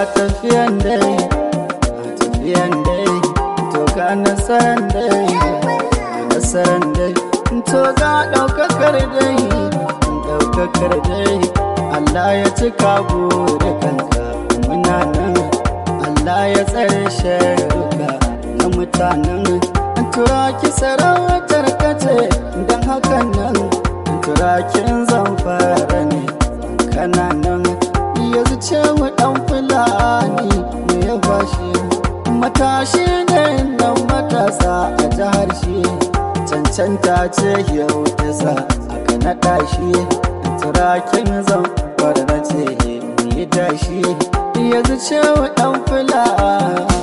tafiyan dai to ga nasaran dai to ga ɗaukakar dai Allah ya cika burukanka muna nan Allah ya tsare sharuka na mutanen turaki sarautar kace don hakan nan turakin zamfara ne kananan yanzu ce mu dan fulani me ya bashi matashi ne nan matasa a jihar shi cancanta ce yau ta sa aka naɗa shi turakin zamfara na ce yi dashi yanzu ce mu dan fulani